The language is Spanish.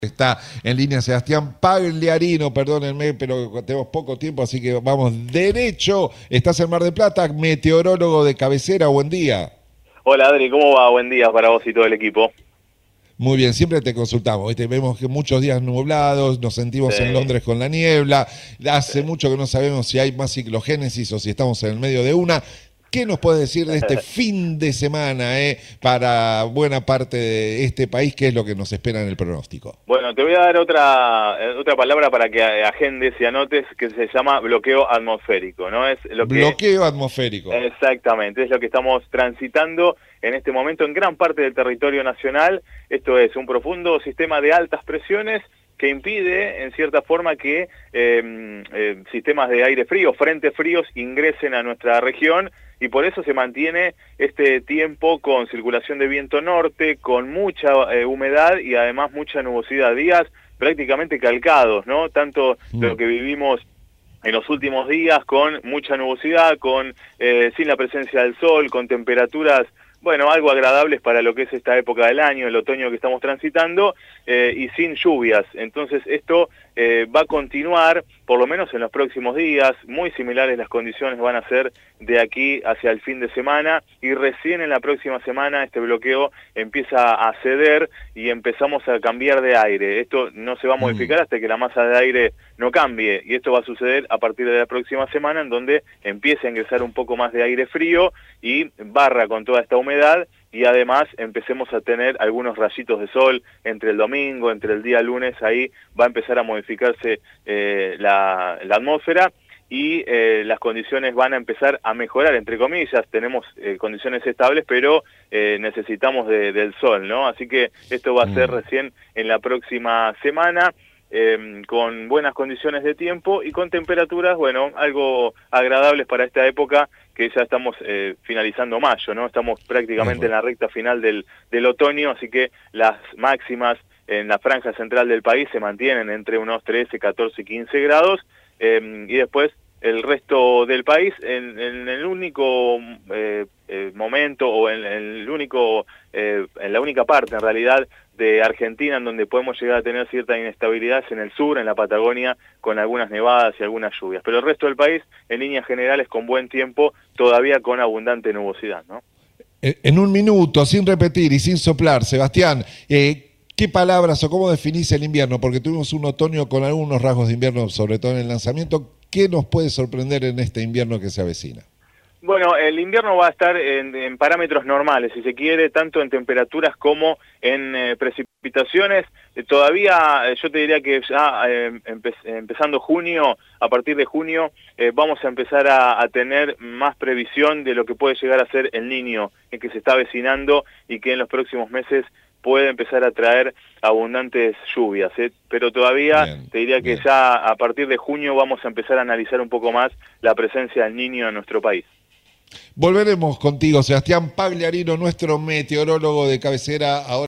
Está en línea Sebastián Pagliarino, perdónenme, pero tenemos poco tiempo, así que vamos derecho. Estás en Mar del Plata, meteorólogo de cabecera, buen día. Hola Adri, ¿cómo va? Buen día para vos y todo el equipo. Muy bien, siempre te consultamos, ¿viste? Vemos que muchos días nublados, nos sentimos en Sí. Londres con la niebla, hace mucho que no sabemos si hay más ciclogénesis o si estamos en el medio de una. ¿Qué nos puedes decir de este fin de semana para buena parte de este país? ¿Qué es lo que nos espera en el pronóstico? Bueno, te voy a dar otra palabra para que agendes y anotes que se llama bloqueo atmosférico, ¿no? Es lo que Bloqueo atmosférico. exactamente es lo que estamos transitando en este momento en gran parte del territorio nacional. Esto es un profundo sistema de altas presiones que impide, en cierta forma, que sistemas de aire frío, frentes fríos, ingresen a nuestra región, y por eso se mantiene este tiempo con circulación de viento norte, con mucha humedad y además mucha nubosidad, días prácticamente calcados, ¿no? Tanto de lo que vivimos en los últimos días con mucha nubosidad, con sin la presencia del sol, con temperaturas, bueno, algo agradables para lo que es esta época del año, el otoño que estamos transitando, y sin lluvias. Entonces esto va a continuar, por lo menos en los próximos días, muy similares las condiciones van a ser de aquí hacia el fin de semana, y recién en la próxima semana este bloqueo empieza a ceder y empezamos a cambiar de aire. Esto no se va a modificar hasta que la masa de aire no cambie, y esto va a suceder a partir de la próxima semana, en donde empiece a ingresar un poco más de aire frío y barra con toda esta humedad, y además empecemos a tener algunos rayitos de sol entre el domingo, entre el día lunes. Ahí va a empezar a modificarse la atmósfera, y las condiciones van a empezar a mejorar, entre comillas. Tenemos condiciones estables, pero necesitamos del sol, ¿no? Así que esto va a ser recién en la próxima semana, con buenas condiciones de tiempo y con temperaturas, bueno, algo agradables para esta época, que ya estamos finalizando mayo, ¿no? Estamos prácticamente en la recta final del otoño, así que las máximas en la franja central del país se mantienen entre unos 13, 14, 15 grados, y después el resto del país en el único momento, o en la única parte en realidad de Argentina en donde podemos llegar a tener cierta inestabilidad es en el sur, en la Patagonia, con algunas nevadas y algunas lluvias. Pero el resto del país, en líneas generales, con buen tiempo, todavía con abundante nubosidad, ¿no? En un minuto, sin repetir y sin soplar, Sebastián, ¿qué palabras o cómo definís el invierno? Porque tuvimos un otoño con algunos rasgos de invierno, sobre todo en el lanzamiento. ¿Qué nos puede sorprender en este invierno que se avecina? Bueno, el invierno va a estar en parámetros normales, si se quiere, tanto en temperaturas como en precipitaciones. Todavía yo te diría que ya empezando junio, a partir de junio, vamos a empezar a tener más previsión de lo que puede llegar a ser el Niño, que se está avecinando y que en los próximos meses puede empezar a traer abundantes lluvias, pero todavía te diría que ya a partir de junio vamos a empezar a analizar un poco más la presencia del Niño en nuestro país. Volveremos contigo, Sebastián Pagliarino, nuestro meteorólogo de cabecera. Ahora